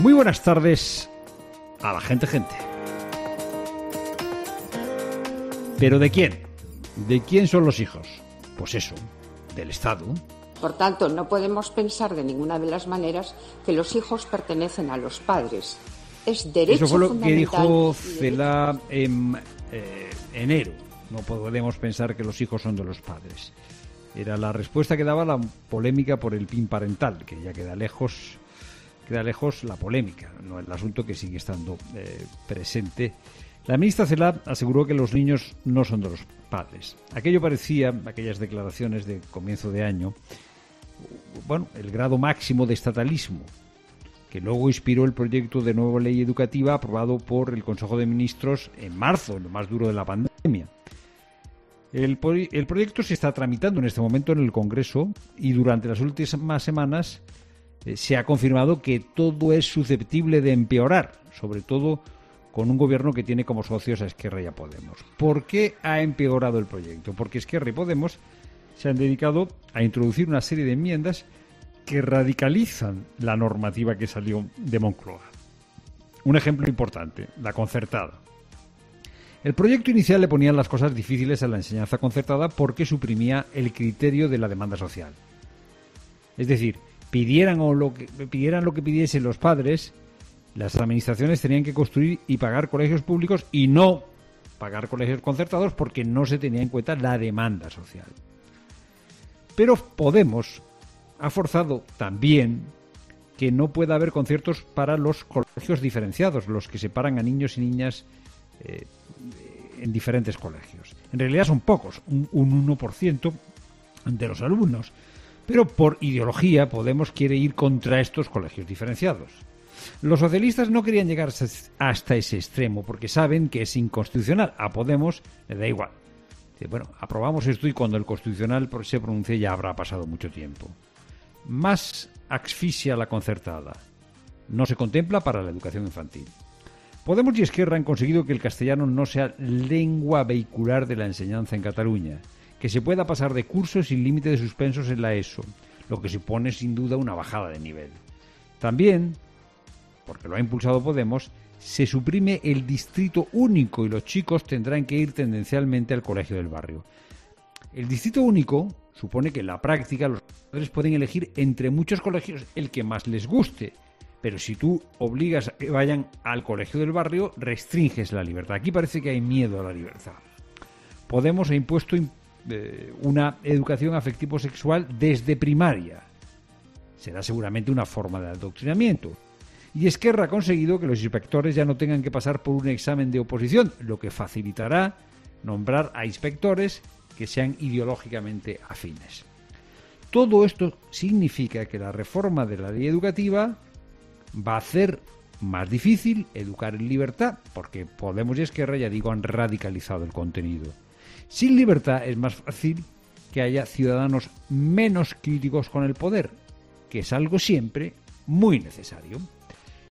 Muy buenas tardes a la gente. ¿Pero de quién? ¿De quién son los hijos? Pues eso, del Estado. Por tanto, no podemos pensar de ninguna de las maneras que los hijos pertenecen a los padres. Es derecho fundamental. Eso fue lo que dijo Celaá en enero. No podemos pensar que los hijos son de los padres. Era la respuesta que daba la polémica por el PIN parental, que ya queda lejos la polémica, no el asunto que sigue estando presente. La ministra Celaá aseguró que los niños no son de los padres. Aquellas declaraciones de comienzo de año, el grado máximo de estatalismo, que luego inspiró el proyecto de nueva ley educativa aprobado por el Consejo de Ministros en marzo, en lo más duro de la pandemia. El proyecto se está tramitando en este momento en el Congreso y durante las últimas semanas se ha confirmado que todo es susceptible de empeorar, sobre todo con un gobierno que tiene como socios a Esquerra y a Podemos. ¿Por qué ha empeorado el proyecto? Porque Esquerra y Podemos se han dedicado a introducir una serie de enmiendas que radicalizan la normativa que salió de Moncloa. Un ejemplo importante, la concertada. El proyecto inicial le ponía las cosas difíciles a la enseñanza concertada porque suprimía el criterio de la demanda social. Es decir, pidieran lo que pidiesen los padres, las administraciones tenían que construir y pagar colegios públicos y no pagar colegios concertados porque no se tenía en cuenta la demanda social. Pero Podemos ha forzado también que no pueda haber conciertos para los colegios diferenciados, los que separan a niños y niñas en diferentes colegios. En realidad son pocos, un 1% de los alumnos. Pero por ideología Podemos quiere ir contra estos colegios diferenciados. Los socialistas no querían llegar hasta ese extremo porque saben que es inconstitucional. A Podemos le da igual. Aprobamos esto y cuando el Constitucional se pronuncie ya habrá pasado mucho tiempo. Más asfixia la concertada. No se contempla para la educación infantil. Podemos y Esquerra han conseguido que el castellano no sea lengua vehicular de la enseñanza en Cataluña, que se pueda pasar de curso sin límite de suspensos en la ESO, lo que supone sin duda una bajada de nivel. También, porque lo ha impulsado Podemos, se suprime el distrito único y los chicos tendrán que ir tendencialmente al colegio del barrio. El distrito único supone que en la práctica los padres pueden elegir entre muchos colegios el que más les guste, pero si tú obligas a que vayan al colegio del barrio, restringes la libertad. Aquí parece que hay miedo a la libertad. Podemos ha impuesto una educación afectivo-sexual desde primaria. Será seguramente una forma de adoctrinamiento. Y Esquerra ha conseguido que los inspectores ya no tengan que pasar por un examen de oposición, lo que facilitará nombrar a inspectores que sean ideológicamente afines. Todo esto significa que la reforma de la ley educativa va a hacer más difícil educar en libertad, porque Podemos y Esquerra, ya digo, han radicalizado el contenido. Sin libertad es más fácil que haya ciudadanos menos críticos con el poder, que es algo siempre muy necesario.